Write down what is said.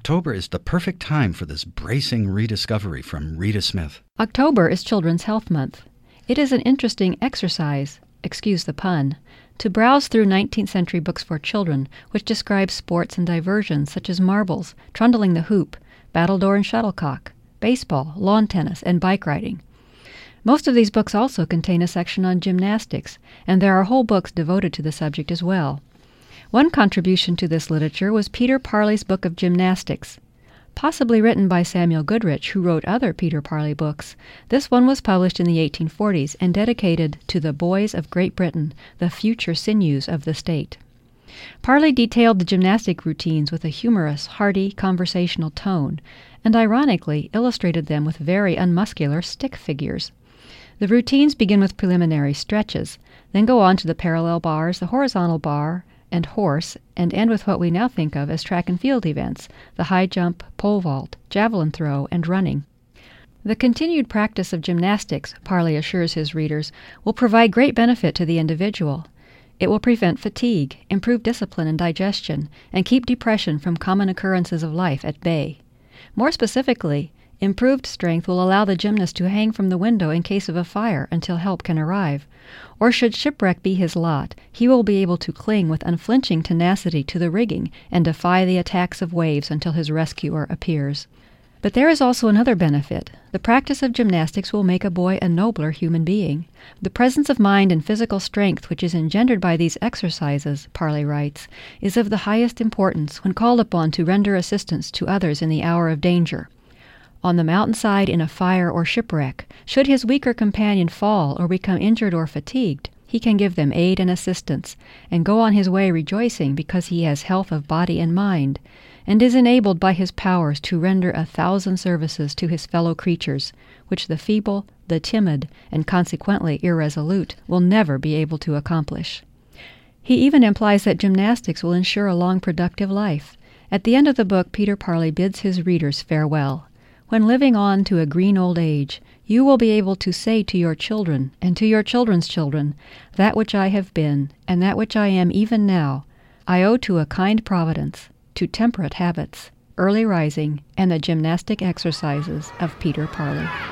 October is the perfect time for this bracing rediscovery from Rita Smith. October is Children's Health Month. It is an interesting exercise, excuse the pun, to browse through 19th century books for children, which describe sports and diversions such as marbles, trundling the hoop, battledore and shuttlecock, baseball, lawn tennis, and bike riding. Most of these books also contain a section on gymnastics, and there are whole books devoted to the subject as well. One contribution to this literature was Peter Parley's Book of Gymnastics. Possibly written by Samuel Goodrich, who wrote other Peter Parley books, this one was published in the 1840s and dedicated to the boys of Great Britain, the future sinews of the state. Parley detailed the gymnastic routines with a humorous, hearty, conversational tone, and ironically illustrated them with very unmuscular stick figures. The routines begin with preliminary stretches, then go on to the parallel bars, the horizontal bar, and horse, and end with what we now think of as track and field events, the high jump, pole vault, javelin throw, and running. The continued practice of gymnastics, Parley assures his readers, will provide great benefit to the individual. It will prevent fatigue, improve discipline and digestion, and keep depression from common occurrences of life at bay. More specifically, improved strength will allow the gymnast to hang from the window in case of a fire until help can arrive. Or should shipwreck be his lot, he will be able to cling with unflinching tenacity to the rigging and defy the attacks of waves until his rescuer appears. But there is also another benefit. The practice of gymnastics will make a boy a nobler human being. The presence of mind and physical strength which is engendered by these exercises, Parley writes, is of the highest importance when called upon to render assistance to others in the hour of danger. On the mountainside in a fire or shipwreck, should his weaker companion fall or become injured or fatigued, he can give them aid and assistance, and go on his way rejoicing because he has health of body and mind, and is enabled by his powers to render 1,000 services to his fellow creatures, which the feeble, the timid, and consequently irresolute will never be able to accomplish. He even implies that gymnastics will ensure a long productive life. At the end of the book, Peter Parley bids his readers farewell. When living on to a green old age, you will be able to say to your children and to your children's children, that which I have been, and that which I am even now, I owe to a kind providence, to temperate habits, early rising, and the gymnastic exercises of Peter Parley.